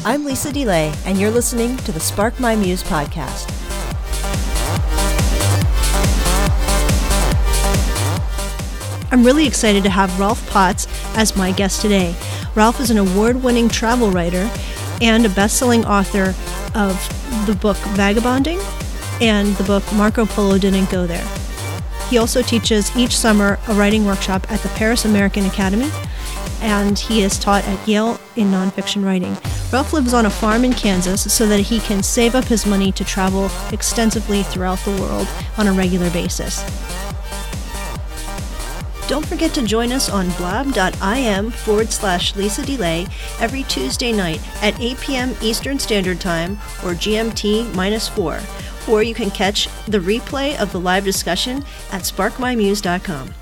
I'm Lisa DeLay, and you're listening to the Spark My Muse podcast. I'm really excited to have Rolf Potts as my guest today. Rolf is an award-winning travel writer and a best-selling author of the book Vagabonding and the book Marco Polo Didn't Go There. He also teaches each summer a writing workshop at the Paris American Academy, and he is taught at Yale in nonfiction writing. Rolf lives on a farm in Kansas so that he can save up his money to travel extensively throughout the world on a regular basis. Don't forget to join us on blab.im/Lisa DeLay every Tuesday night at 8 p.m. Eastern Standard Time or GMT-4, or you can catch the replay of the live discussion at sparkmymuse.com.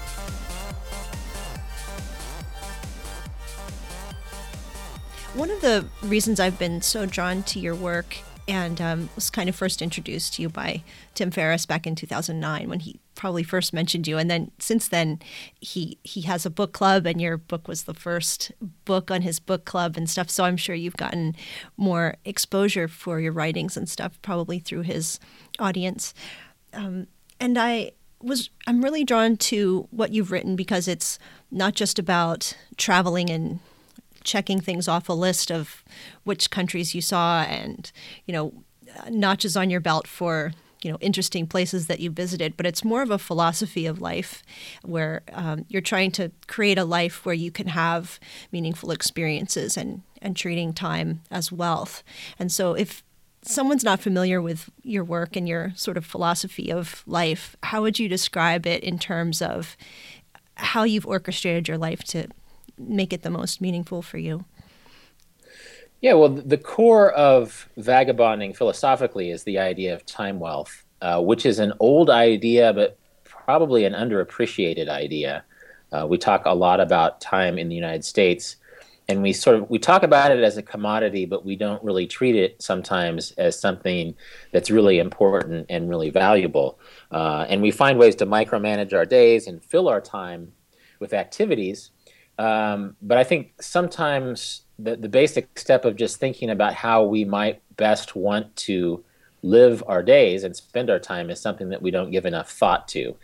One of the reasons I've been so drawn to your work and was kind of first introduced to you by Tim Ferriss back in 2009 when he probably first mentioned you. And then since then, he has a book club, and your book was the first book on his book club and stuff. So I'm sure you've gotten more exposure for your writings and stuff probably through his audience. And I'm really drawn to what you've written because it's not just about traveling and checking things off a list of which countries you saw and, notches on your belt for, interesting places that you visited, but it's more of a philosophy of life where you're trying to create a life where you can have meaningful experiences and treating time as wealth. And so if someone's not familiar with your work and your sort of philosophy of life, how would you describe it in terms of how you've orchestrated your life to make it the most meaningful for you? Yeah, well, the core of vagabonding philosophically is the idea of time wealth, which is an old idea, but probably an underappreciated idea. We talk a lot about time in the United States, and we talk about it as a commodity, but we don't really treat it sometimes as something that's really important and really valuable. And we find ways to micromanage our days and fill our time with activities. But I think sometimes the basic step of just thinking about how we might best want to live our days and spend our time is something that we don't give enough thought to.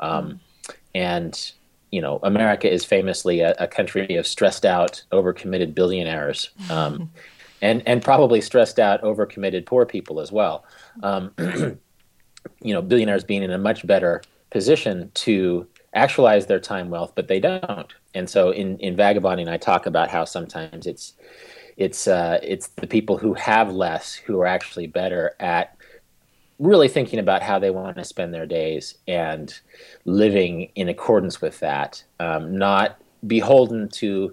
And, America is famously a country of stressed out, overcommitted billionaires, and probably stressed out, overcommitted poor people as well. Billionaires being in a much better position to actualize their time wealth, but they don't. And so in Vagabonding, I talk about how sometimes it's the people who have less who are actually better at really thinking about how they want to spend their days and living in accordance with that, not beholden to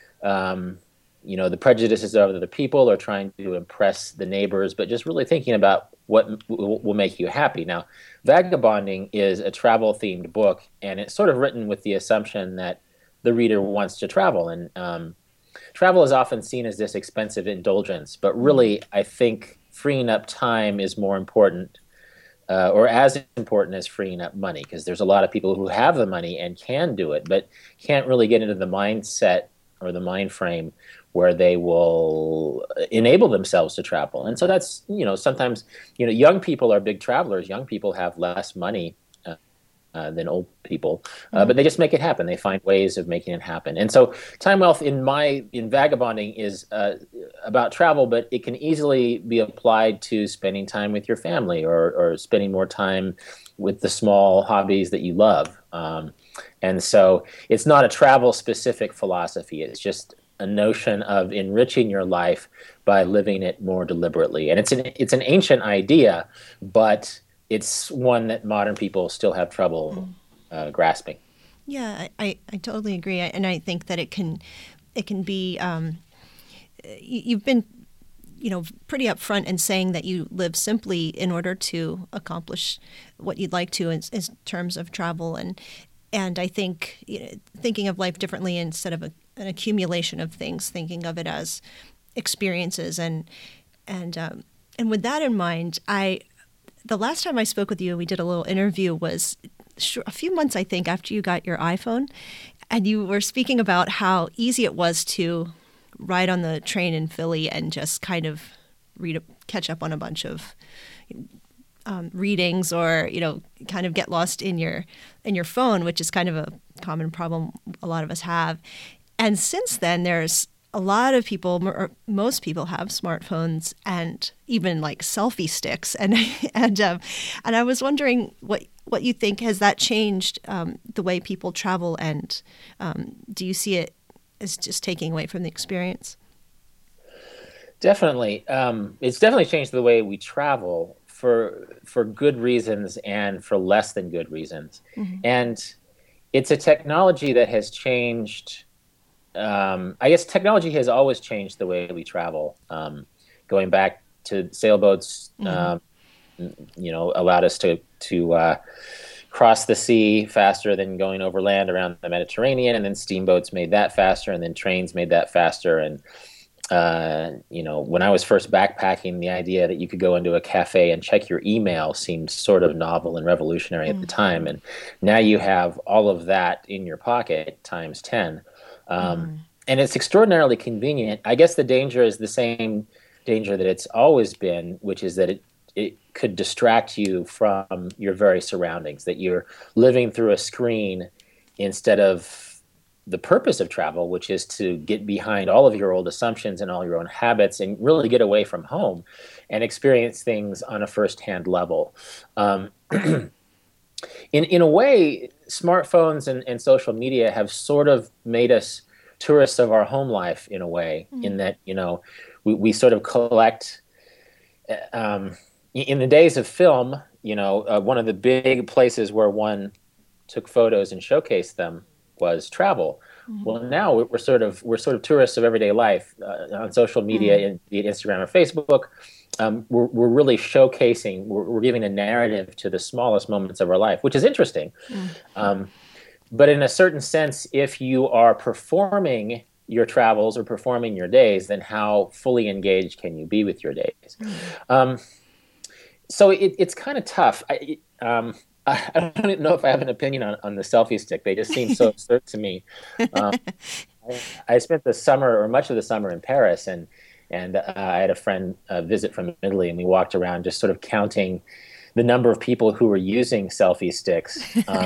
the prejudices of other people or trying to impress the neighbors, but just really thinking about what will make you happy. Now, Vagabonding is a travel-themed book, and it's sort of written with the assumption that the reader wants to travel. And travel is often seen as this expensive indulgence, but really, I think freeing up time is more important, or as important as freeing up money, because there's a lot of people who have the money and can do it, but can't really get into the mindset or the mind frame where they will enable themselves to travel. And so that's, sometimes, young people are big travelers. Young people have less money than old people, but they just make it happen. They find ways of making it happen. And so time wealth in Vagabonding is about travel, but it can easily be applied to spending time with your family or spending more time with the small hobbies that you love. And so it's not a travel-specific philosophy. It's just a notion of enriching your life by living it more deliberately. And it's an ancient idea, but it's one that modern people still have trouble grasping. Yeah, I totally agree. And I think that it can be, you've been, pretty upfront in saying that you live simply in order to accomplish what you'd like to in terms of travel. And I think thinking of life differently instead of an accumulation of things, thinking of it as experiences. And with that in mind, the last time I spoke with you, we did a little interview, was a few months, I think, after you got your iPhone. And you were speaking about how easy it was to ride on the train in Philly and just kind of catch up on a bunch of readings, or kind of get lost in your phone, which is kind of a common problem a lot of us have. And since then, there's a lot of people, or most people, have smartphones and even like selfie sticks, and I was wondering what you think. Has that changed the way people travel, and do you see it as just taking away from the experience? Definitely. It's definitely changed the way we travel for good reasons and for less than good reasons. Mm-hmm. And it's a technology that has changed. I guess technology has always changed the way we travel. Going back to sailboats, allowed us to cross the sea faster than going over land around the Mediterranean, and then steamboats made that faster, and then trains made that faster. And when I was first backpacking, the idea that you could go into a cafe and check your email seemed sort of novel and revolutionary at the time. And now you have all of that in your pocket times 10. And it's extraordinarily convenient. I guess the danger is the same danger that it's always been, which is that it could distract you from your very surroundings, that you're living through a screen instead of the purpose of travel, which is to get behind all of your old assumptions and all your own habits and really get away from home and experience things on a firsthand level. In a way, smartphones and social media have sort of made us tourists of our home life in a way, in that, we sort of collect. In the days of film, one of the big places where one took photos and showcased them was travel. Mm-hmm. Well, now we're sort of tourists of everyday life on social media, be it Instagram or Facebook. We're really showcasing. We're giving a narrative to the smallest moments of our life, which is interesting. But in a certain sense, if you are performing your travels or performing your days, then how fully engaged can you be with your days? So it's kind of tough. I don't even know if I have an opinion on the selfie stick. They just seem so absurd to me. I spent the summer, or much of the summer, in Paris, and I had a friend visit from Italy, and we walked around just sort of counting the number of people who were using selfie sticks.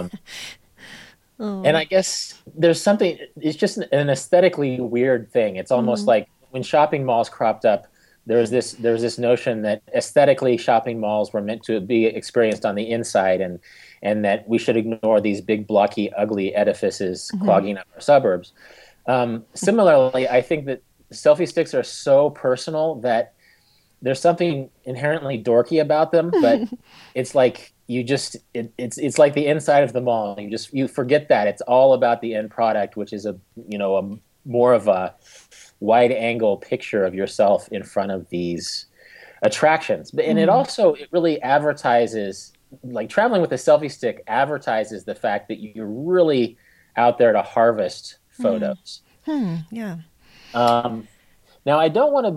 And I guess there's something, it's just an aesthetically weird thing. It's almost like when shopping malls cropped up, there was this notion that aesthetically shopping malls were meant to be experienced on the inside, and that we should ignore these big, blocky, ugly edifices clogging up our suburbs. Similarly, I think that selfie sticks are so personal that there's something inherently dorky about them, but it's like it's like the inside of the mall. You forget that it's all about the end product, which is a more of a wide angle picture of yourself in front of these attractions. And it really advertises, like traveling with a selfie stick advertises the fact that you're really out there to harvest photos. Yeah. Now I don't want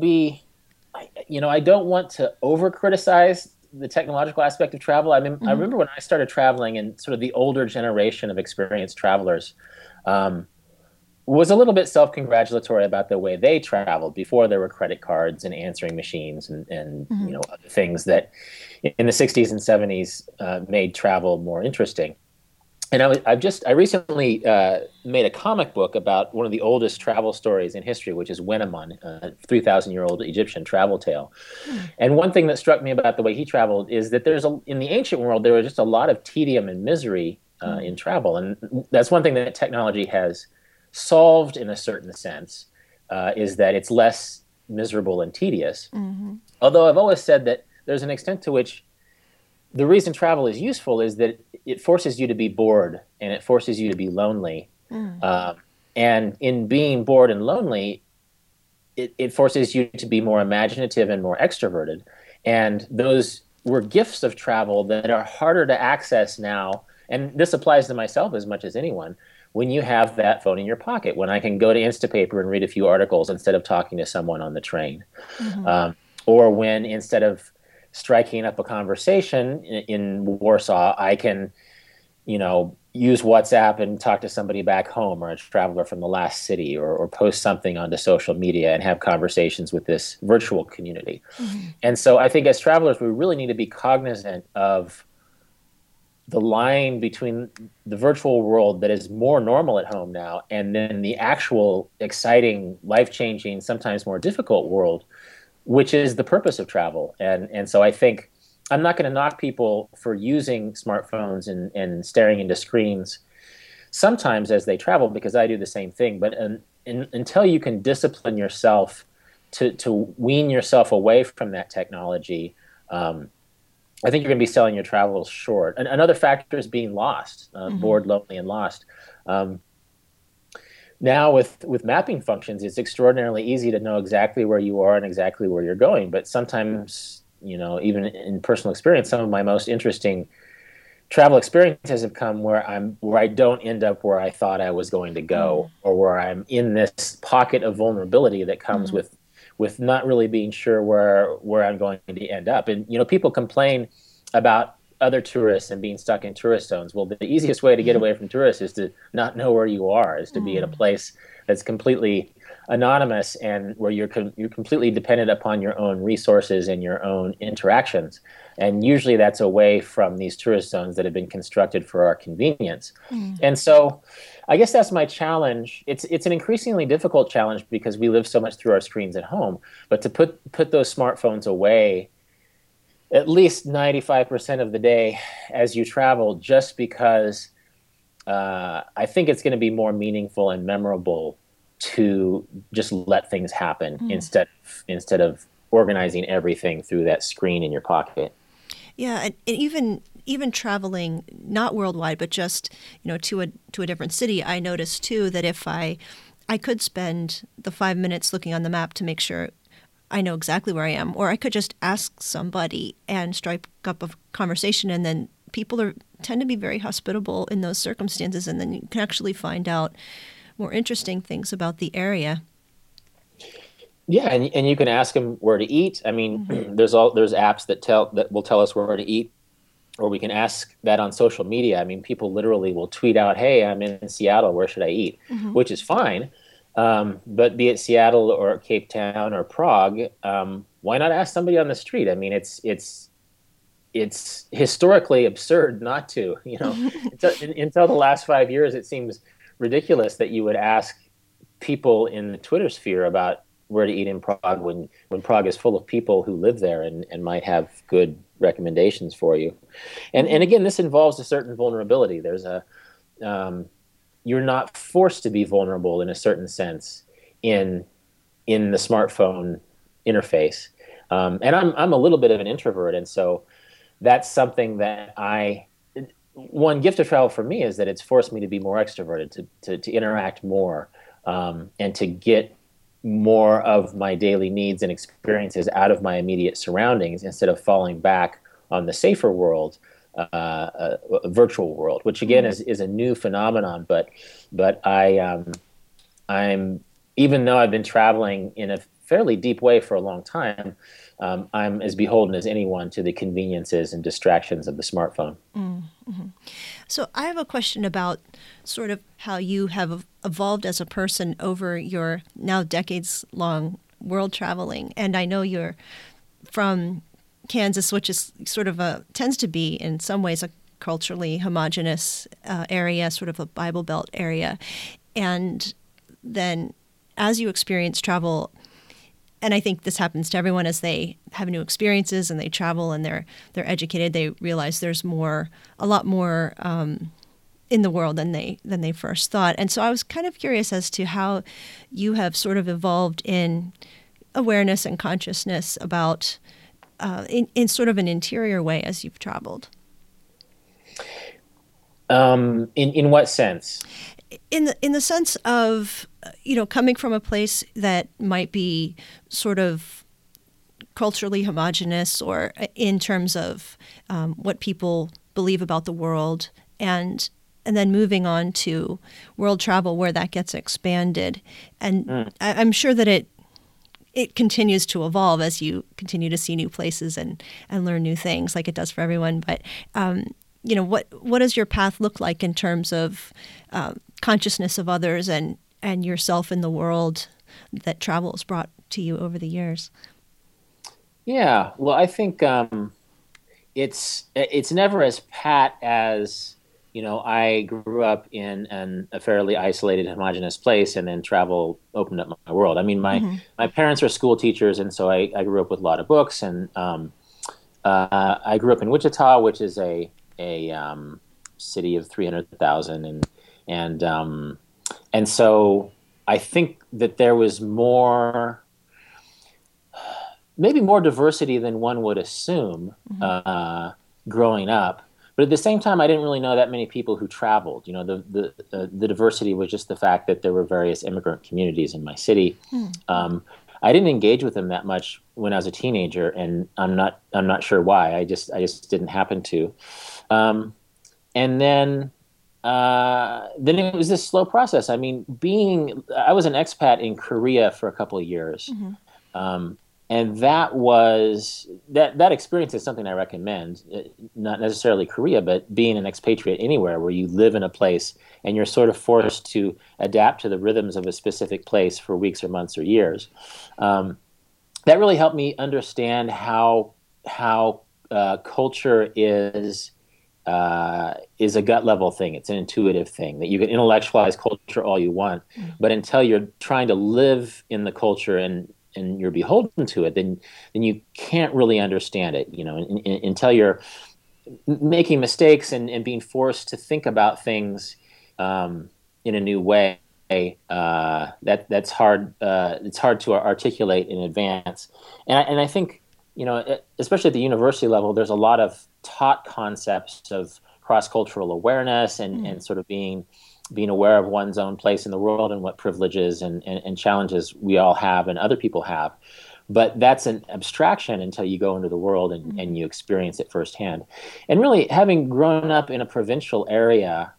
to over criticize the technological aspect of travel. I mean, I remember when I started traveling, and sort of the older generation of experienced travelers was a little bit self-congratulatory about the way they traveled before there were credit cards and answering machines and other things that in the 60s and 70s made travel more interesting. And I recently made a comic book about one of the oldest travel stories in history, which is Wenamun, a 3,000-year-old Egyptian travel tale. And one thing that struck me about the way he traveled is that in the ancient world, there was just a lot of tedium and misery in travel. And that's one thing that technology has solved in a certain sense, is that it's less miserable and tedious. Although I've always said that there's an extent to which the reason travel is useful is that it forces you to be bored, and it forces you to be lonely. And in being bored and lonely, it forces you to be more imaginative and more extroverted. And those were gifts of travel that are harder to access now. And this applies to myself as much as anyone. When you have that phone in your pocket, when I can go to Instapaper and read a few articles instead of talking to someone on the train, or when instead of striking up a conversation in Warsaw, I can, use WhatsApp and talk to somebody back home or a traveler from the last city, or post something onto social media and have conversations with this virtual community. Mm-hmm. And so I think as travelers, we really need to be cognizant of the line between the virtual world that is more normal at home now and then the actual exciting, life-changing, sometimes more difficult world, which is the purpose of travel. And so I think I'm not going to knock people for using smartphones and staring into screens sometimes as they travel, because I do the same thing. But until you can discipline yourself to wean yourself away from that technology, I think you're going to be selling your travels short. And another factor is being lost, bored, lonely, and lost. Now with mapping functions, it's extraordinarily easy to know exactly where you are and exactly where you're going. But sometimes, even in personal experience, some of my most interesting travel experiences have come where I don't end up where I thought I was going to go, or where I'm in this pocket of vulnerability that comes with not really being sure where I'm going to end up. And people complain about other tourists and being stuck in tourist zones. Well, the easiest way to get away from tourists is to not know where you are, is to be in a place that's completely anonymous and where you're completely dependent upon your own resources and your own interactions. And usually that's away from these tourist zones that have been constructed for our convenience. And so I guess that's my challenge. It's an increasingly difficult challenge because we live so much through our screens at home, but to put those smartphones away at least 95% of the day as you travel, just because I think it's going to be more meaningful and memorable to just let things happen instead of organizing everything through that screen in your pocket. Yeah, and even traveling, not worldwide, but just to a different city, I noticed too that if I could spend the 5 minutes looking on the map to make sure I know exactly where I am, or I could just ask somebody and strike up a conversation, and then people tend to be very hospitable in those circumstances, and then you can actually find out more interesting things about the area. Yeah, and you can ask them where to eat. I mean, there's apps that will tell us where to eat, or we can ask that on social media. I mean, people literally will tweet out, "Hey, I'm in Seattle. Where should I eat?" Which is fine. But be it Seattle or Cape Town or Prague, why not ask somebody on the street? I mean, it's historically absurd not to. Until the last 5 years, it seems ridiculous that you would ask people in the Twitter sphere about where to eat in Prague when Prague is full of people who live there and might have good recommendations for you. And again, this involves a certain vulnerability. There's you're not forced to be vulnerable in a certain sense in the smartphone interface. And I'm a little bit of an introvert, and so that's something that one gift of travel for me is that it's forced me to be more extroverted, to interact more, and to get more of my daily needs and experiences out of my immediate surroundings instead of falling back on the safer world, a virtual world, which again is a new phenomenon. But I'm even though I've been traveling in a fairly deep way for a long time, I'm as beholden as anyone to the conveniences and distractions of the smartphone. Mm-hmm. So I have a question about sort of how you have evolved as a person over your now decades-long world traveling. And I know you're from Kansas, which is sort of tends to be in some ways a culturally homogenous area, sort of a Bible Belt area. And then as you experience travel, and I think this happens to everyone as they have new experiences and they travel and they're educated, they realize there's a lot more in the world than they first thought. And so I was kind of curious as to how you have sort of evolved in awareness and consciousness about in sort of an interior way as you've traveled. In what sense? In the sense of, coming from a place that might be sort of culturally homogenous, or in terms of what people believe about the world, and then moving on to world travel where that gets expanded. And I'm sure that it continues to evolve as you continue to see new places and learn new things, like it does for everyone. But what does your path look like in terms of consciousness of others and yourself in the world that travel has brought to you over the years? Yeah, well, I think it's never as pat as, I grew up in a fairly isolated, homogenous place, and then travel opened up my world. I mean, Mm-hmm. my parents are school teachers, and so I grew up with a lot of books, and I grew up in Wichita, which is a city of 300,000, and so I think that there was maybe more diversity than one would assume growing up. But at the same time, I didn't really know that many people who traveled. The diversity was just the fact that there were various immigrant communities in my city. I didn't engage with them that much when I was a teenager, and I'm not sure why. I just didn't happen to. And then it was this slow process. I mean, I was an expat in Korea for a couple of years. And that experience is something I recommend, not necessarily Korea, but being an expatriate anywhere where you live in a place and you're sort of forced to adapt to the rhythms of a specific place for weeks or months or years. That really helped me understand how culture is a gut level thing. It's an intuitive thing that you can intellectualize culture all you want, but until you're trying to live in the culture and you're beholden to it, then you can't really understand it. Until you're making mistakes and being forced to think about things in a new way. That's hard. It's hard to articulate in advance, and I think especially at the university level, there's a lot of taught concepts of cross-cultural awareness and sort of being aware of one's own place in the world and what privileges and challenges we all have and other people have. But that's an abstraction until you go into the world and you experience it firsthand. And really, having grown up in a provincial area,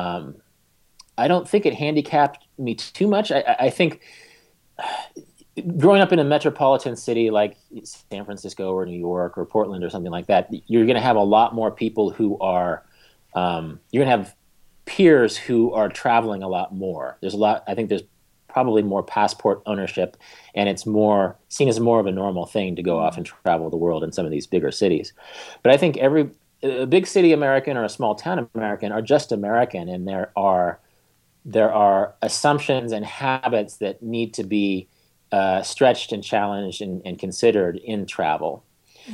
I don't think it handicapped me too much. I think growing up in a metropolitan city like San Francisco or New York or Portland or something like that, you're going to have a lot more people who are, you're going to have peers who are traveling a lot more. I think there's probably more passport ownership, and it's seen as more of a normal thing to go off and travel the world in some of these bigger cities. But I think a big city American or a small town American are just American, and there are assumptions and habits that need to be stretched and challenged and considered in travel.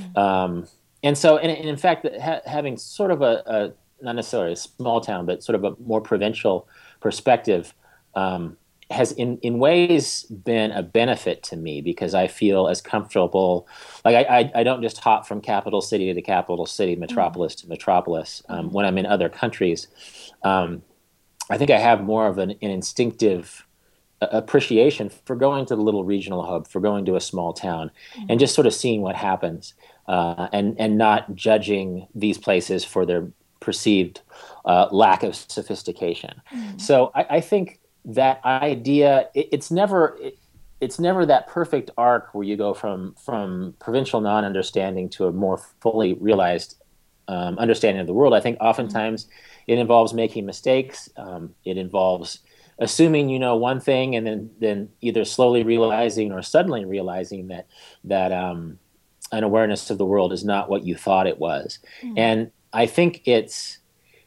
And so, and in fact, having sort of a not necessarily a small town, but sort of a more provincial perspective has in ways been a benefit to me, because I feel as comfortable. Like I don't just hop from capital city to capital city, metropolis to metropolis when I'm in other countries. I think I have more of an instinctive appreciation for going to the little regional hub, for going to a small town, and just sort of seeing what happens, and not judging these places for their perceived lack of sophistication. So I think that idea, it's never that perfect arc where you go from provincial non-understanding to a more fully realized understanding of the world. I think oftentimes it involves making mistakes. It involves assuming you know one thing and then either slowly realizing or suddenly realizing that an awareness of the world is not what you thought it was. And I think it's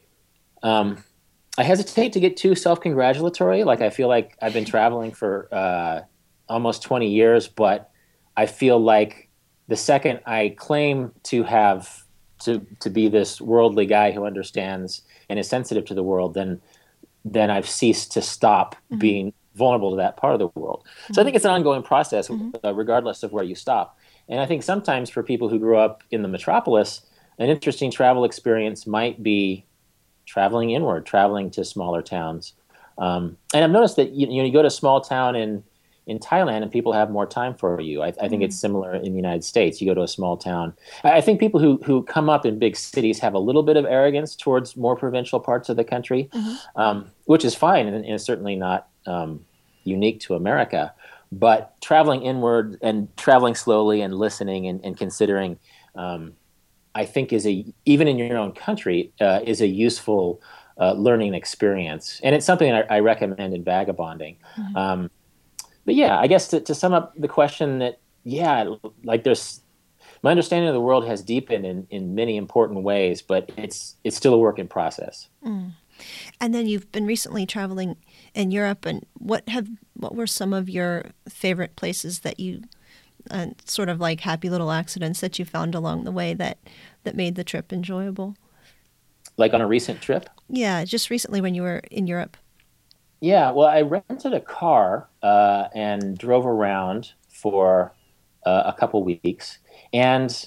I hesitate to get too self-congratulatory. Like, I feel like I've been traveling for almost 20 years, but I feel like the second I claim to have to be this worldly guy who understands and is sensitive to the world, then I've ceased to stop being vulnerable to that part of the world. So I think it's an ongoing process, regardless of where you stop. And I think sometimes for people who grew up in the metropolis, an interesting travel experience might be traveling inward, traveling to smaller towns. And I've noticed that you go to a small town in Thailand and people have more time for you. I think it's similar in the United States. You go to a small town. I think people who come up in big cities have a little bit of arrogance towards more provincial parts of the country, which is fine and is certainly not unique to America. But traveling inward and traveling slowly and listening and considering I think is a even in your own country is a useful learning experience, and it's something I recommend in vagabonding. Mhm. Um, but yeah, I guess to sum up the question, that yeah, like there's my understanding of the world has deepened in many important ways, but it's still a work in process. Mm. And then you've been recently traveling in Europe, and what were some of your favorite places that you sort of like happy little accidents that you found along the way that made the trip enjoyable? Like on a recent trip. Yeah, just recently when you were in Europe. Yeah, well, I rented a car and drove around for a couple weeks, and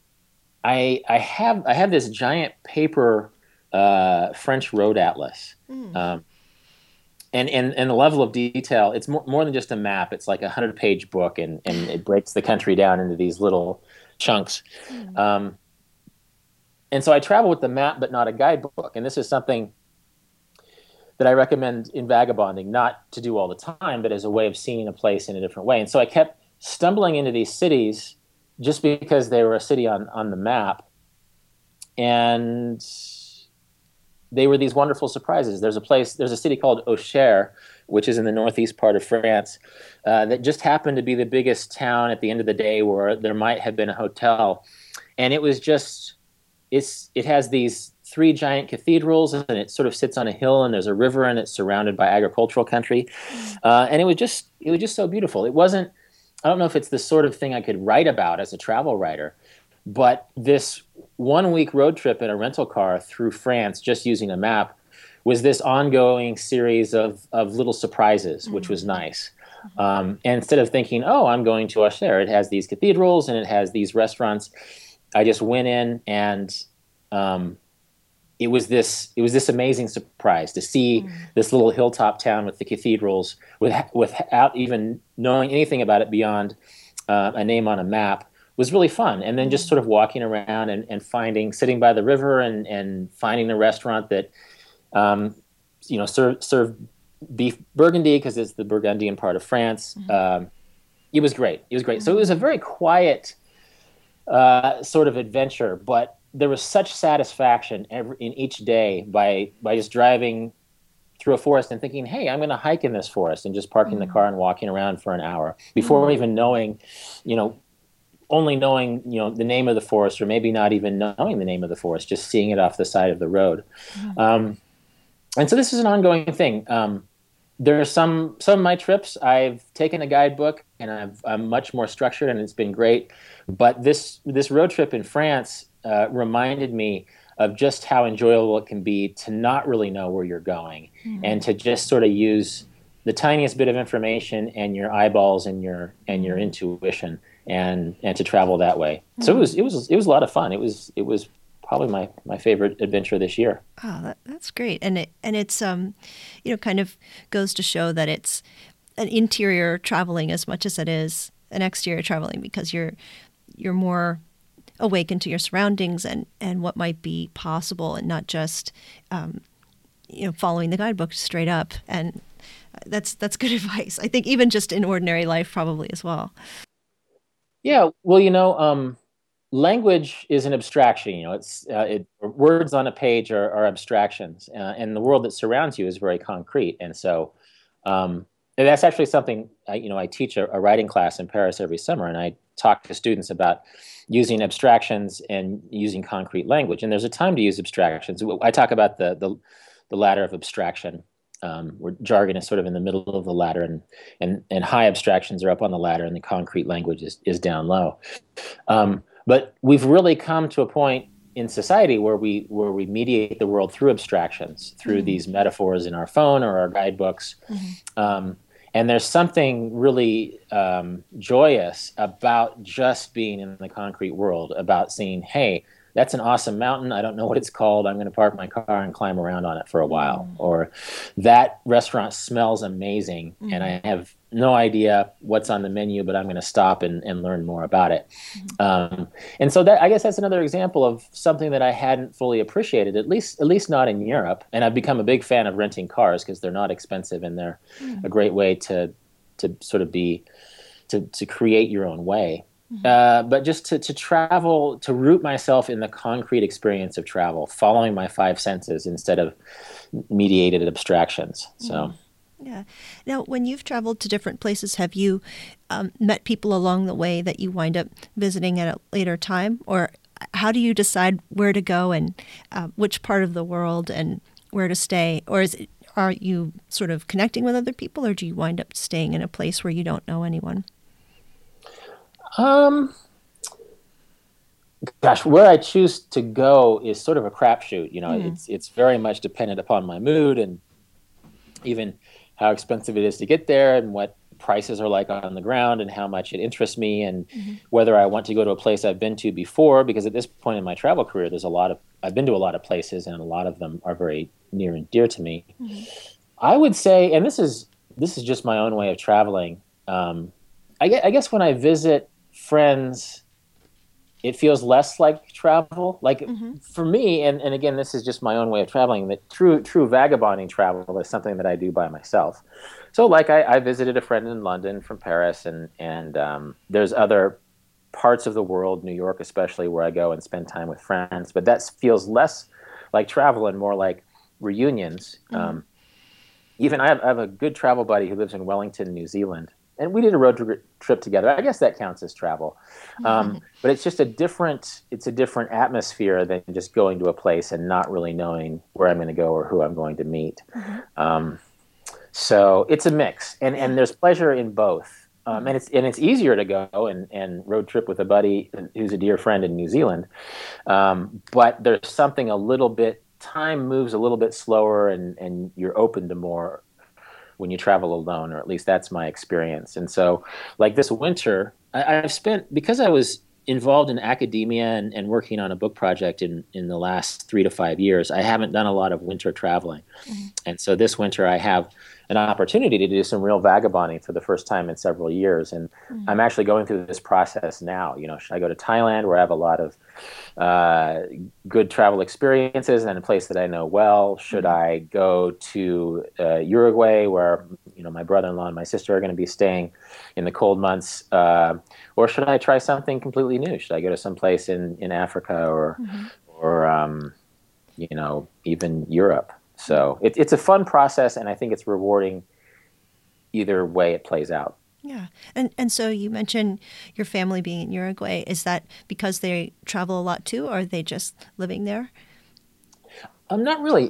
I have this giant paper French road atlas, Mm. um, and the level of detail, it's more than just a map. It's like 100-page book, and it breaks the country down into these little chunks. Mm. Um, and so I travel with the map, but not a guidebook. And this is something that I recommend in vagabonding, not to do all the time, but as a way of seeing a place in a different way. And so I kept stumbling into these cities just because they were a city on the map, and they were these wonderful surprises. There's a city called Auxerre, which is in the northeast part of France, that just happened to be the biggest town at the end of the day where there might have been a hotel. And it was just, it has these three giant cathedrals, and it sort of sits on a hill, and there's a river, and it's surrounded by agricultural country. Mm. And it was just so beautiful. It wasn't, I don't know if it's the sort of thing I could write about as a travel writer, but this 1 week road trip in a rental car through France, just using a map, was this ongoing series of little surprises, which Mm. was nice. And instead of thinking, oh, I'm going to Auxerre, it has these cathedrals and it has these restaurants, I just went in, and um, it was this amazing surprise to see Mm. this little hilltop town with the cathedrals without even knowing anything about it beyond a name on a map, was really fun. And then just Mm. sort of walking around and finding, sitting by the river and finding a restaurant that um, served beef Burgundy, because it's the Burgundian part of France. Mm. It was great. It was great. So it was a Mm. very quiet sort of adventure, but there was such satisfaction in each day by just driving through a forest and thinking, "Hey, I'm going to hike in this forest," and just parking the Mm. car and walking around for an hour before Mm. even knowing, you know, only knowing the name of the forest, or maybe not even knowing the name of the forest, just seeing it off the side of the road. Mm. Um, and so this is an ongoing thing. There are some of my trips I've taken a guidebook, and I'm much more structured, and it's been great. But this road trip in France reminded me of just how enjoyable it can be to not really know where you're going, Mm. and to just sort of use the tiniest bit of information and your eyeballs and your Mm. intuition, and to travel that way. So Mm. it was a lot of fun. It was probably my favorite adventure this year. Oh, that's great, and it's kind of goes to show that it's an interior traveling as much as it is an exterior traveling, because you're more awakened to your surroundings and what might be possible, and not just following the guidebook straight up. And that's good advice. I think even just in ordinary life, probably as well. Yeah, well, language is an abstraction. Words on a page are abstractions, and the world that surrounds you is very concrete. And so, and that's actually something I teach a writing class in Paris every summer, and I talk to students about using abstractions and using concrete language. And there's a time to use abstractions. I talk about the ladder of abstraction, where jargon is sort of in the middle of the ladder, and high abstractions are up on the ladder, and the concrete language is down low. But we've really come to a point in society where we mediate the world through abstractions, through Mm. these metaphors in our phone or our guidebooks. And there's something really joyous about just being in the concrete world, about seeing, hey, that's an awesome mountain. I don't know what it's called. I'm going to park my car and climb around on it for a while. Mm. Or that restaurant smells amazing, and Mm. I have no idea what's on the menu, but I'm going to stop and learn more about it. And so I guess that's another example of something that I hadn't fully appreciated, at least not in Europe. And I've become a big fan of renting cars because they're not expensive, and they're Mm. a great way to sort of to create your own way. but just to travel, to root myself in the concrete experience of travel, following my five senses instead of mediated abstractions. So. Yeah. Now, when you've traveled to different places, have you met people along the way that you wind up visiting at a later time? Or how do you decide where to go and which part of the world and where to stay? Or are you sort of connecting with other people, or do you wind up staying in a place where you don't know anyone? Um, Gosh, where I choose to go is sort of a crapshoot. It's very much dependent upon my mood and even how expensive it is to get there and what prices are like on the ground and how much it interests me and whether I want to go to a place I've been to before, because at this point in my travel career, I've been to a lot of places and a lot of them are very near and dear to me. I would say, and this is just my own way of traveling. I guess when I visit friends, it feels less like travel. Like for me, and again, this is just my own way of traveling, that true vagabonding travel is something that I do by myself. So like I visited a friend in London from Paris, and there's other parts of the world, New York especially, where I go and spend time with friends. But that feels less like travel and more like reunions. Even I have a good travel buddy who lives in Wellington, New Zealand, and we did a road trip together. I guess that counts as travel, but it's just a different atmosphere than just going to a place and not really knowing where I'm going to go or who I'm going to meet. So it's a mix, and there's pleasure in both, and it's easier to go and road trip with a buddy who's a dear friend in New Zealand, but there's something a little bit. Time moves a little bit slower, and you're open to more when you travel alone, or at least that's my experience. And so, like this winter, I've spent, because I was involved in academia and working on a book project in the last 3 to 5 years, I haven't done a lot of winter traveling. And so this winter I have an opportunity to do some real vagabonding for the first time in several years. And I'm actually going through this process now. Should I go to Thailand, where I have a lot of good travel experiences and a place that I know well? Should I go to Uruguay, where my brother-in-law and my sister are going to be staying in the cold months? Or should I try something completely new? Should I go to some place in Africa or even Europe? So it's a fun process, and I think it's rewarding either way it plays out. Yeah. And so you mentioned your family being in Uruguay. Is that because they travel a lot too, or are they just living there? Not really.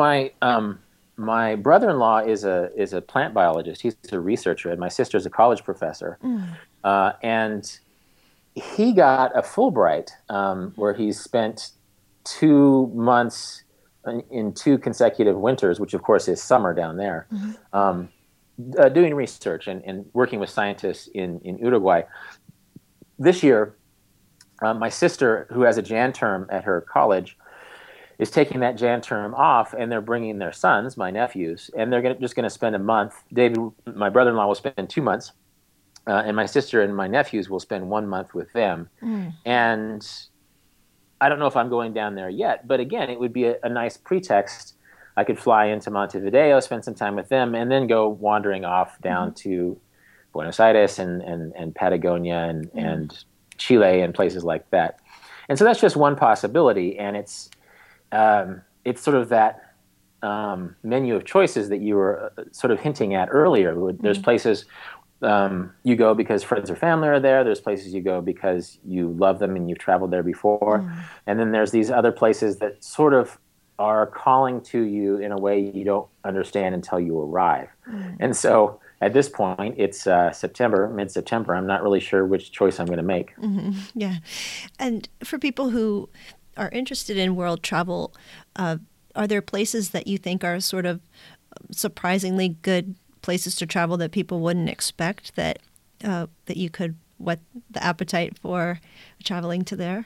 My brother-in-law is a plant biologist. He's a researcher, and my sister's a college professor. And he got a Fulbright where he spent 2 months in 2 consecutive winters, which of course is summer down there, doing research and working with scientists in Uruguay. This year, my sister, who has a Jan term at her college, is taking that Jan term off, and they're bringing their sons, my nephews, and they're just going to spend a month. David, my brother-in-law, will spend 2 months, and my sister and my nephews will spend 1 month with them. And I don't know if I'm going down there yet, but again, it would be a nice pretext. I could fly into Montevideo, spend some time with them, and then go wandering off down to Buenos Aires and Patagonia and Chile and places like that. And so that's just one possibility, and it's sort of that menu of choices that you were sort of hinting at earlier. There's places you go because friends or family are there. There's places you go because you love them and you've traveled there before. And then there's these other places that sort of are calling to you in a way you don't understand until you arrive. And so at this point, it's mid-September. I'm not really sure which choice I'm going to make. Yeah. And for people who are interested in world travel, are there places that you think are sort of surprisingly good places to travel that people wouldn't expect, that you could whet the appetite for traveling to there?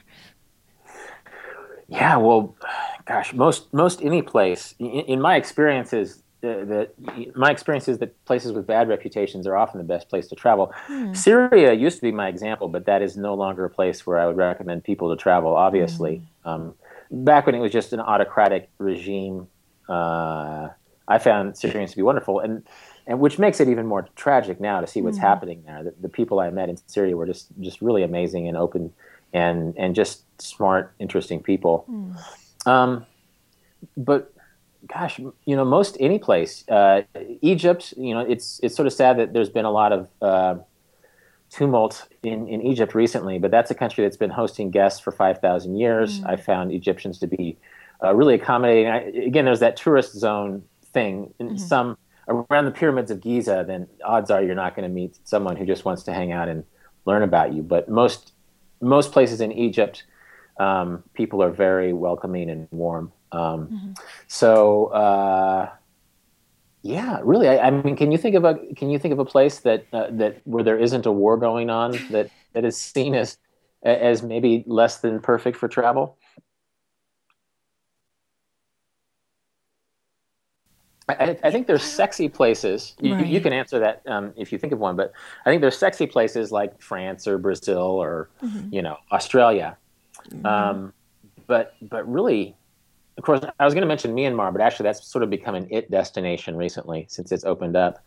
Yeah, well, gosh, most any place in my experiences that places with bad reputations are often the best place to travel. Syria used to be my example, but that is no longer a place where I would recommend people to travel. Obviously, back when it was just an autocratic regime, I found Syrians to be wonderful, and and which makes it even more tragic now to see what's happening there. The people I met in Syria were just really amazing and open and just smart, interesting people. But gosh, most any place, Egypt, it's sort of sad that there's been a lot of tumult in Egypt recently, but that's a country that's been hosting guests for 5,000 years. I found Egyptians to be really accommodating. Again, there's that tourist zone thing. In some around the pyramids of Giza, then odds are you're not going to meet someone who just wants to hang out and learn about you. But most places in Egypt, people are very welcoming and warm. So yeah, really. I mean, can you think of a place that where there isn't a war going on that is seen as maybe less than perfect for travel? I think there's sexy places. You can answer that if you think of one, but I think there's sexy places like France or Brazil or Australia. But really, of course, I was going to mention Myanmar, but actually that's sort of become an it destination recently since it's opened up.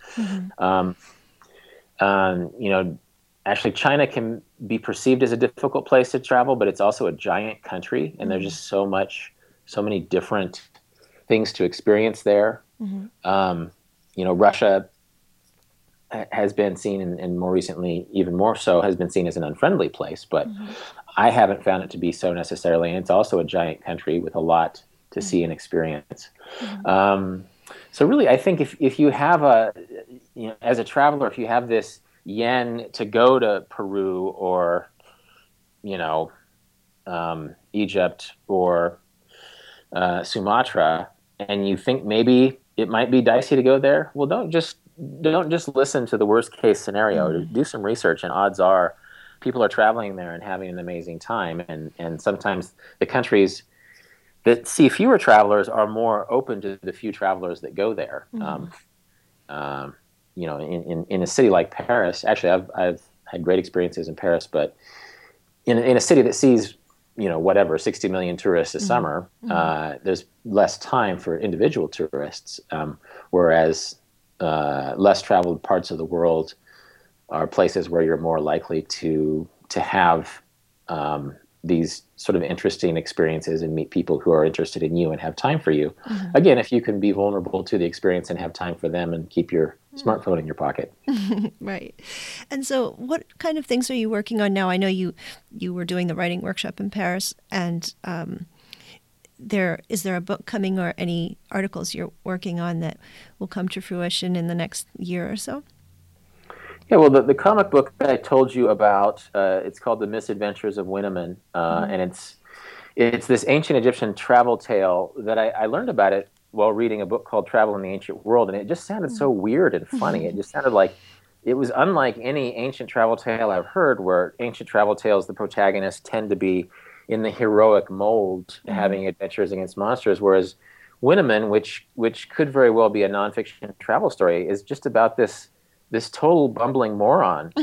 Actually, China can be perceived as a difficult place to travel, but it's also a giant country, and there's just so many different things to experience there. Russia has been seen, and more recently, even more so, has been seen as an unfriendly place, but I haven't found it to be so necessarily. And it's also a giant country with a lot to see and experience. So really, I think if you have as a traveler, if you have this yen to go to Peru or, Egypt or Sumatra, and you think maybe it might be dicey to go there, well, don't just listen to the worst case scenario. Do some research, and odds are people are traveling there and having an amazing time. And sometimes the countries that see fewer travelers are more open to the few travelers that go there. In a city like Paris, actually, I've had great experiences in Paris, but in a city that sees 60 million tourists a summer, there's less time for individual tourists, whereas less traveled parts of the world are places where you're more likely to have these sort of interesting experiences and meet people who are interested in you and have time for you. Again, if you can be vulnerable to the experience and have time for them and keep your smartphone in your pocket. Right. And so what kind of things are you working on now? I know you were doing the writing workshop in Paris, and is there a book coming or any articles you're working on that will come to fruition in the next year or so? Yeah, well, the comic book that I told you about, it's called The Misadventures of Winneman, and it's this ancient Egyptian travel tale that I learned about it while reading a book called Travel in the Ancient World, and it just sounded so weird and funny. It just sounded like it was unlike any ancient travel tale I've heard, where ancient travel tales, the protagonists tend to be in the heroic mold, having adventures against monsters, whereas Winneman, which could very well be a nonfiction travel story, is just about this total bumbling moron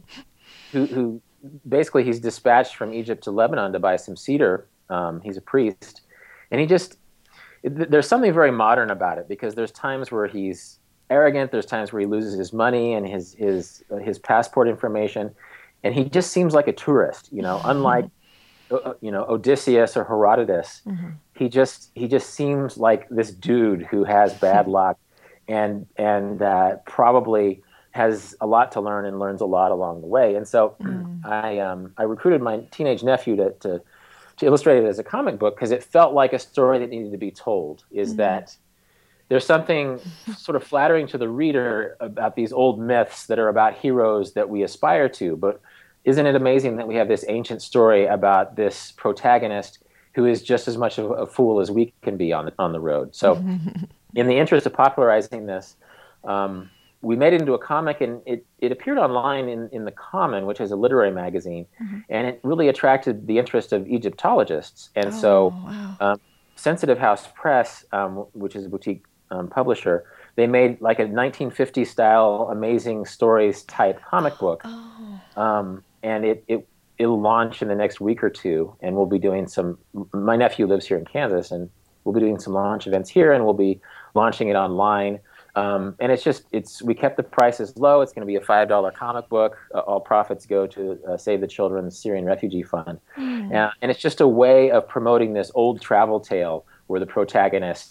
who basically he's dispatched from Egypt to Lebanon to buy some cedar. He's a priest, and there's something very modern about it, because there's times where he's arrogant, there's times where he loses his money and his passport information, and he just seems like a tourist, unlike Odysseus or Herodotus. He just seems like this dude who has bad luck and probably has a lot to learn and learns a lot along the way. And so I recruited my teenage nephew to illustrate it as a comic book, because it felt like a story that needed to be told. That there's something sort of flattering to the reader about these old myths that are about heroes that we aspire to, but isn't it amazing that we have this ancient story about this protagonist who is just as much of a fool as we can be on the road? So in the interest of popularizing this, we made it into a comic, and it appeared online in The Common, which is a literary magazine, and it really attracted the interest of Egyptologists. And Sensitive House Press, which is a boutique publisher, they made like a 1950s style Amazing Stories type comic book. And it'll launch in the next week or two, and we'll be doing my nephew lives here in Kansas, and we'll be doing some launch events here, and we'll be launching it online. And we kept the prices low. It's going to be a $5 comic book. All profits go to Save the Children's Syrian Refugee Fund. And it's just a way of promoting this old travel tale where the protagonist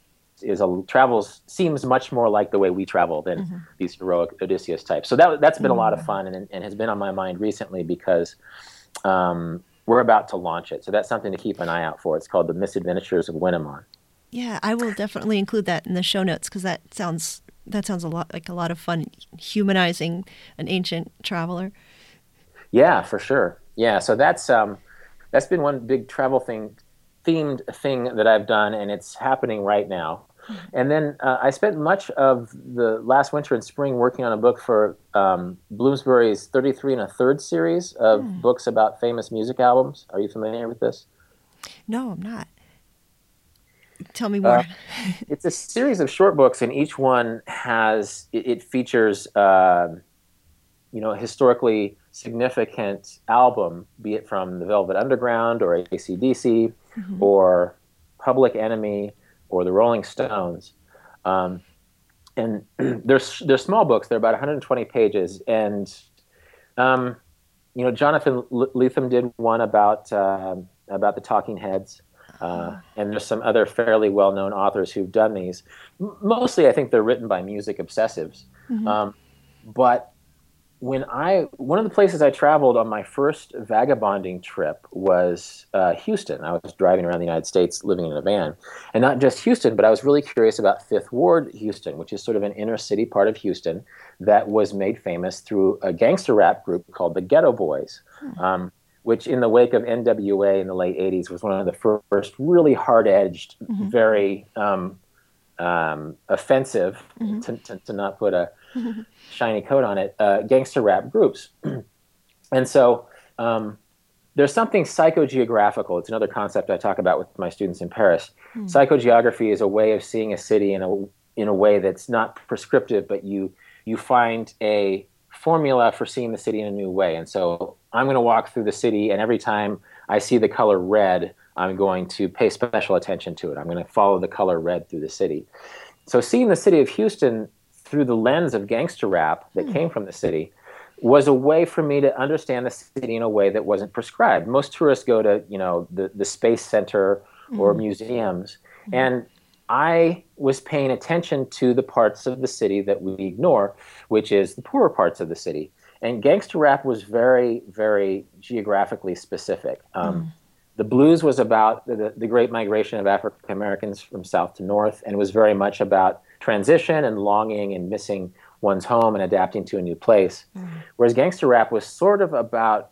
seems much more like the way we travel than these heroic Odysseus types. So that's been a lot of fun and has been on my mind recently because we're about to launch it. So that's something to keep an eye out for. It's called The Misadventures of Winnemon. Yeah, I will definitely include that in the show notes because that sounds a lot like a lot of fun, humanizing an ancient traveler. Yeah, for sure. Yeah, so that's been one big travel themed thing that I've done, and it's happening right now. And then I spent much of the last winter and spring working on a book for Bloomsbury's 33 1/3 series of books about famous music albums. Are you familiar with this? No, I'm not. Tell me more. It's a series of short books, and each one it features a historically significant album, be it from the Velvet Underground or AC/DC or Public Enemy or the Rolling Stones. And they're small books. They're about 120 pages. And, Jonathan Lethem did one about the Talking Heads. And there's some other fairly well-known authors who've done these. Mostly, I think they're written by music obsessives. But one of the places I traveled on my first vagabonding trip was Houston. I was driving around the United States living in a van. And not just Houston, but I was really curious about Fifth Ward, Houston, which is sort of an inner city part of Houston that was made famous through a gangster rap group called the Geto Boys. Which in the wake of NWA in the late 80s was one of the first really hard-edged, very offensive, to not put a shiny coat on it, gangster rap groups. And so there's something psychogeographical. It's another concept I talk about with my students in Paris. Psychogeography is a way of seeing a city in a way that's not prescriptive, but you find a formula for seeing the city in a new way. And so I'm going to walk through the city, and every time I see the color red, I'm going to pay special attention to it. I'm going to follow the color red through the city. So seeing the city of Houston through the lens of gangster rap that came from the city was a way for me to understand the city in a way that wasn't prescribed. Most tourists go to, the Space Center or museums, and I was paying attention to the parts of the city that we ignore, which is the poorer parts of the city. And gangster rap was very, very geographically specific. The blues was about the great migration of African Americans from south to north, and it was very much about transition and longing and missing one's home and adapting to a new place. Whereas gangster rap was sort of about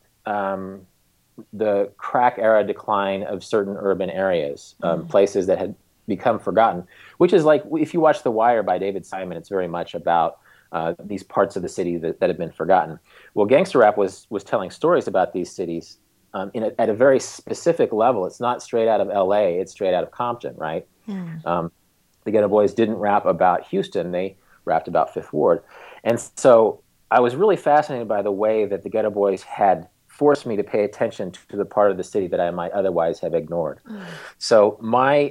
the crack era decline of certain urban areas, places that had become forgotten, which is like if you watch The Wire by David Simon, it's very much about these parts of the city that have been forgotten. Well, gangster rap was telling stories about these cities at a very specific level. It's not straight out of LA, it's straight out of Compton, right? The Geto Boys didn't rap about Houston, they rapped about Fifth Ward. And so I was really fascinated by the way that the Geto Boys had forced me to pay attention to the part of the city that I might otherwise have ignored. So my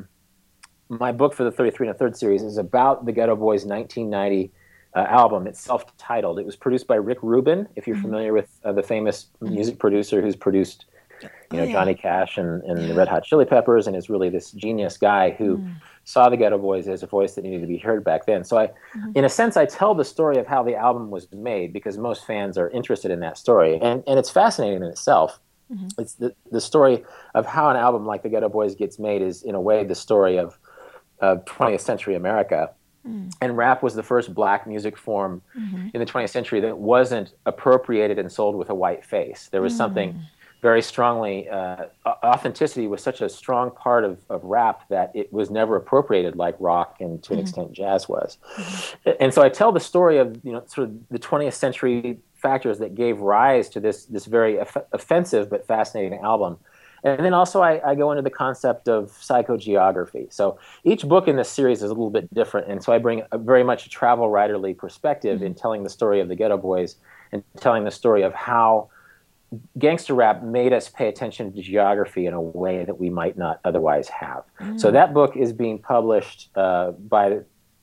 book for the 33 1/3 series is about the Geto Boys' 1990 album. It's self-titled. It was produced by Rick Rubin, if you're familiar with the famous music producer who's produced Johnny Cash and the Red Hot Chili Peppers, and is really this genius guy who saw the Geto Boys as a voice that needed to be heard back then. So in a sense, I tell the story of how the album was made because most fans are interested in that story. And it's fascinating in itself. It's the story of how an album like the Geto Boys gets made is, in a way, the story of 20th century America. And rap was the first black music form in the 20th century that wasn't appropriated and sold with a white face. There was something very strongly, authenticity was such a strong part of rap that it was never appropriated like rock and to an extent jazz was. And so I tell the story of sort of the 20th century factors that gave rise to this very offensive but fascinating album. And then also I go into the concept of psychogeography. So each book in this series is a little bit different, and so I bring very much a travel writerly perspective in telling the story of the Geto Boys and telling the story of how gangster rap made us pay attention to geography in a way that we might not otherwise have. So that book is being published by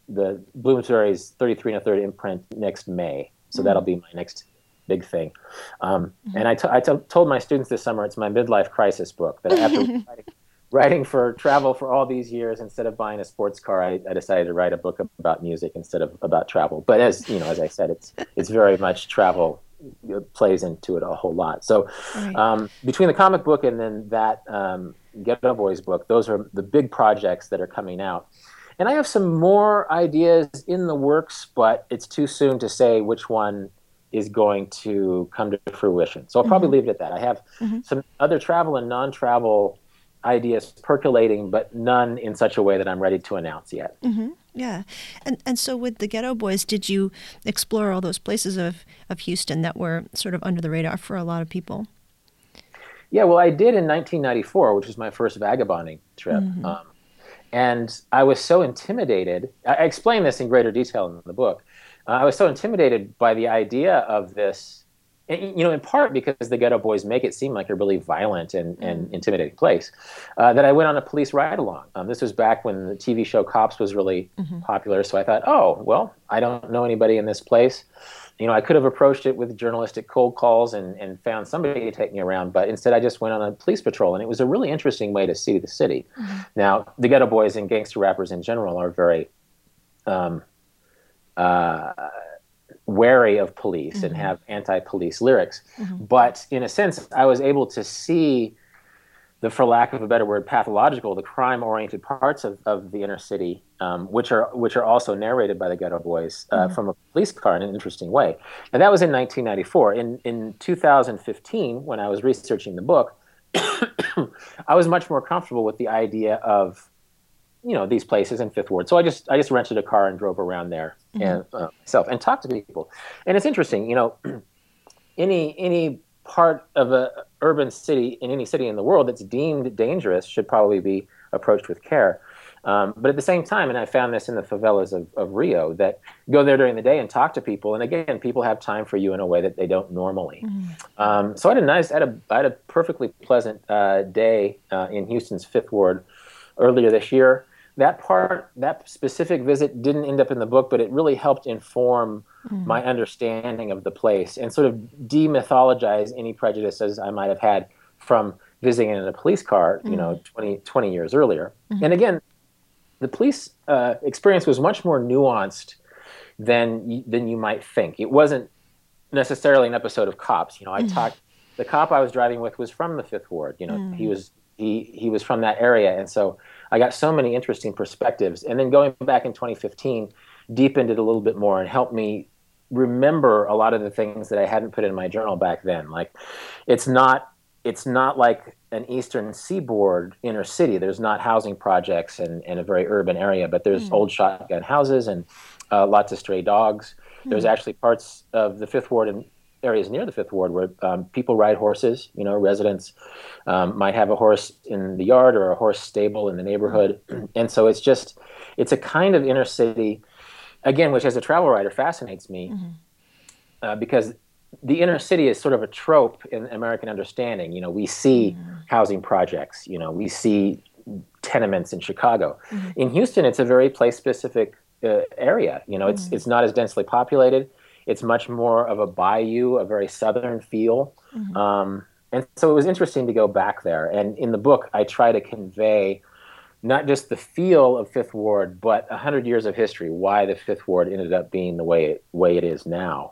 the Bloomsbury's 33 and a third imprint next May. So that'll be my next big thing. And I told my students this summer, it's my midlife crisis book, that after writing for travel for all these years, instead of buying a sports car, I decided to write a book about music instead of about travel. But as you know, as I said, it's very much travel plays into it a whole lot. So between the comic book and then that Ghetto Boys book, those are the big projects that are coming out. And I have some more ideas in the works, but it's too soon to say which one is going to come to fruition. So I'll probably leave it at that. I have some other travel and non-travel ideas percolating, but none in such a way that I'm ready to announce yet. Yeah. And so with the Ghetto Boys, did you explore all those places of Houston that were sort of under the radar for a lot of people? Yeah, well, I did in 1994, which was my first vagabonding trip. And I was so intimidated. I explain this in greater detail in the book. I was so intimidated by the idea of this, in part because the Ghetto Boys make it seem like a really violent and intimidating place, that I went on a police ride-along. This was back when the TV show Cops was really popular, so I thought, oh, well, I don't know anybody in this place. I could have approached it with journalistic cold calls and found somebody to take me around, but instead I just went on a police patrol, and it was a really interesting way to see the city. Now, the Ghetto Boys and gangster rappers in general are very wary of police and have anti-police lyrics. But in a sense, I was able to see the, for lack of a better word, pathological, the crime-oriented parts of the inner city, which are also narrated by the Ghetto Boys from a police car in an interesting way. And that was in 1994. In 2015, when I was researching the book, I was much more comfortable with the idea of these places in Fifth Ward. So I just rented a car and drove around there and myself and talked to people. And it's interesting, any part of a urban city in any city in the world that's deemed dangerous should probably be approached with care. But at the same time, and I found this in the favelas of Rio, that go there during the day and talk to people. And again, people have time for you in a way that they don't normally. So I had a perfectly pleasant day in Houston's Fifth Ward earlier this year. That specific visit didn't end up in the book, but it really helped inform my understanding of the place and sort of demythologize any prejudices I might have had from visiting in a police car, 20 years earlier. And again, the police experience was much more nuanced than you might think. It wasn't necessarily an episode of Cops. The cop I was driving with was from the Fifth Ward. He was from that area, and so I got so many interesting perspectives. And then going back in 2015, deepened it a little bit more and helped me remember a lot of the things that I hadn't put in my journal back then. Like, it's not like an Eastern Seaboard inner city. There's not housing projects and a very urban area, but there's old shotgun houses and lots of stray dogs. There's actually parts of the Fifth Ward and areas near the Fifth Ward where people ride horses. Residents might have a horse in the yard or a horse stable in the neighborhood. And so it's a kind of inner city, again, which as a travel writer fascinates me because the inner city is sort of a trope in American understanding. We see housing projects, we see tenements in Chicago. In Houston, it's a very place-specific area. It's not as densely populated. It's much more of a bayou, a very southern feel. And so it was interesting to go back there. And in the book, I try to convey not just the feel of Fifth Ward, but 100 years of history, why the Fifth Ward ended up being the way it is now.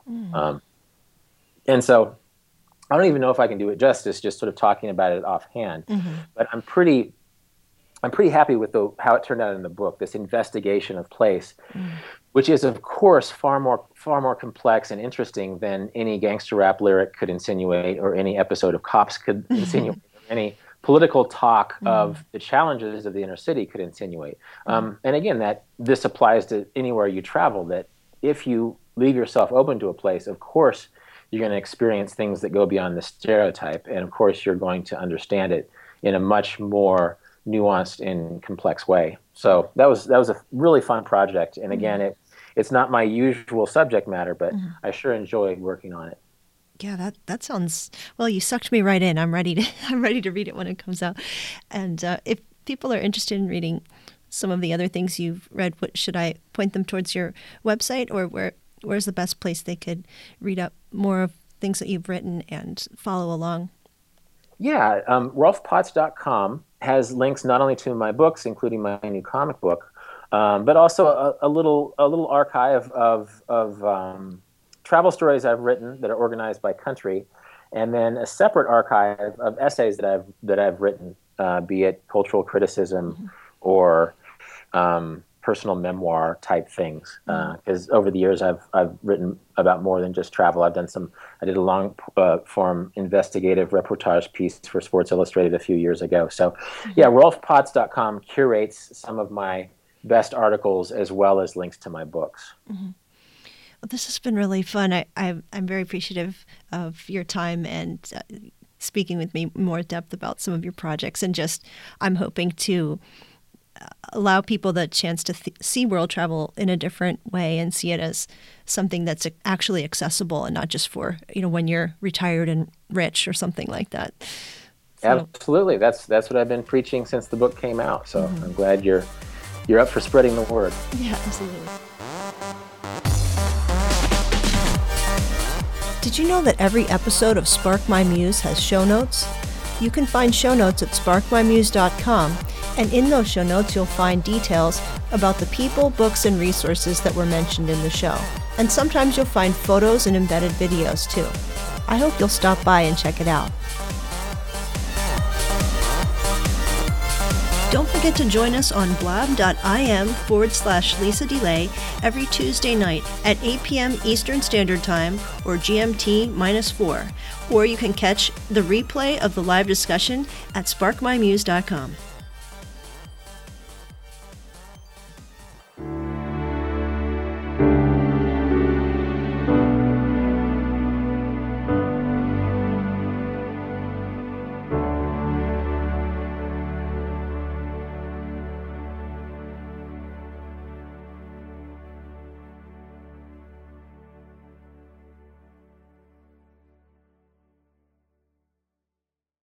And so I don't even know if I can do it justice, just sort of talking about it offhand. But I'm pretty happy with how it turned out in the book, this investigation of place, which is, of course, far more complex and interesting than any gangster rap lyric could insinuate, or any episode of Cops could insinuate, or any political talk of the challenges of the inner city could insinuate. And again, that this applies to anywhere you travel, that if you leave yourself open to a place, of course, you're going to experience things that go beyond the stereotype. And of course, you're going to understand it in a much more nuanced and complex way. So that was a really fun project. And again, it's not my usual subject matter, but I sure enjoyed working on it. Yeah, that sounds, well, you sucked me right in. I'm ready to read it when it comes out. And if people are interested in reading some of the other things you've read, should I point them towards your website, or where's the best place they could read up more of things that you've written and follow along? Yeah, RolfPotts.com has links not only to my books, including my new comic book, but also a little archive of travel stories I've written that are organized by country, and then a separate archive of essays that I've written, be it cultural criticism or personal memoir type things. Because over the years I've written about more than just travel. I did a long form investigative reportage piece for Sports Illustrated a few years ago. So yeah, RolfPotts.com curates some of my best articles as well as links to my books. Well, this has been really fun. I'm very appreciative of your time and speaking with me more depth about some of your projects, and just I'm hoping to allow people the chance to see world travel in a different way and see it as something that's actually accessible and not just for, when you're retired and rich or something like that. So. Absolutely. That's what I've been preaching since the book came out. So I'm glad you're up for spreading the word. Yeah, absolutely. Did you know that every episode of Spark My Muse has show notes? You can find show notes at sparkmymuse.com, and in those show notes you'll find details about the people, books, and resources that were mentioned in the show. And sometimes you'll find photos and embedded videos too. I hope you'll stop by and check it out. Don't forget to join us on blab.im/Lisa DeLay every Tuesday night at 8 p.m. Eastern Standard Time or GMT-4, or you can catch the replay of the live discussion at sparkmymuse.com.